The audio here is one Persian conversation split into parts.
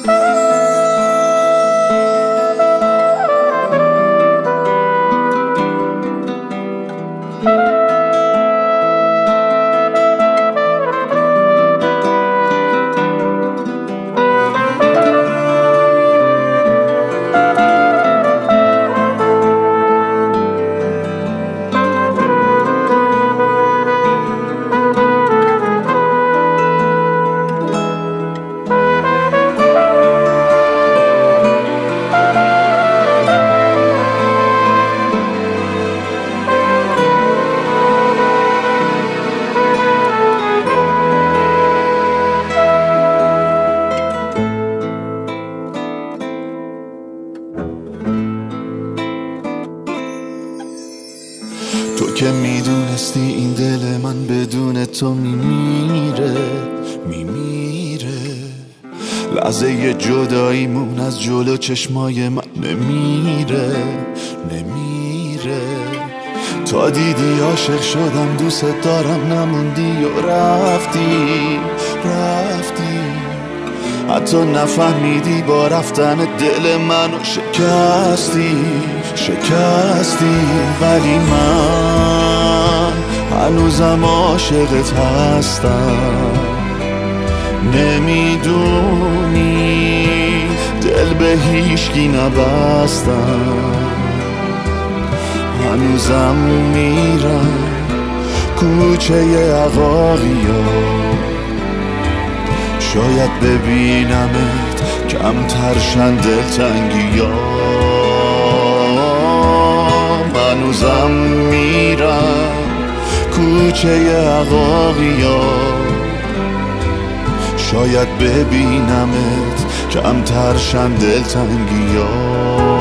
تو که میدونستی این دل من بدون تو میمیره لحظه جداییمون از جلو چشمای من نمیره تا دیدی عاشق شدم دوست دارم نموندی و رفتی حتی نفهمیدی با رفتن دل منو شکستی ولی من هنوزم عاشقت هستم نمیدونی دل به هیچکی نبستم هنوزم میرم کوچه عقاقیا شاید ببینمت کمتر شن دلتنگیام هنوزم میرم کوچه عقاقیا شاید ببینمت کمتر شن دلتنگیام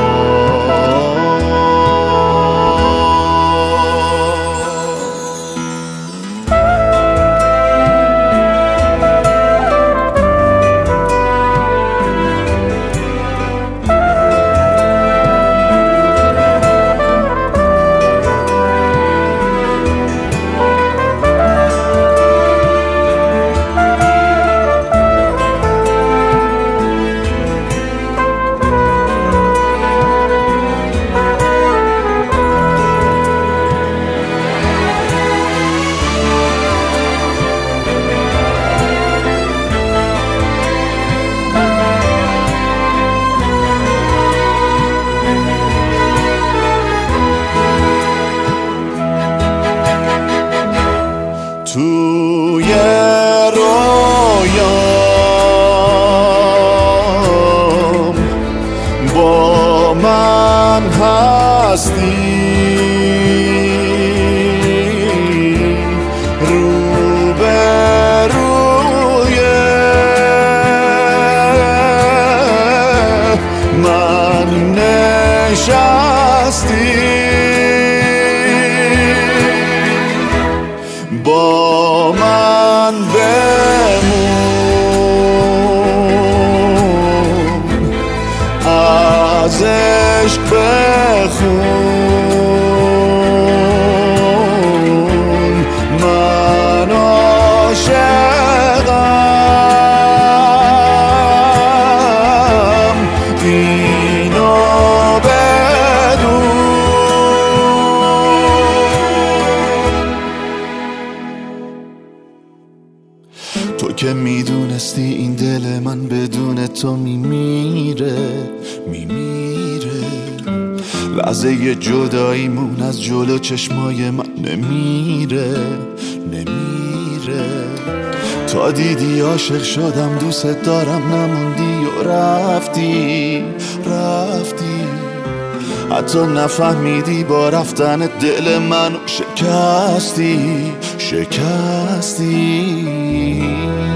توی رویام با من هستی روبروی من نشستی با من بمون از عشق بخون من عاشقم اینو بدون تو که میدونستی این دل من بدون تو میمیره لحظه جداییمون از جلو چشمای من نمیره تا دیدی عاشق شدم دوست دارم نموندی و رفتی حتی نفهمیدی با رفتن دل منو شکستی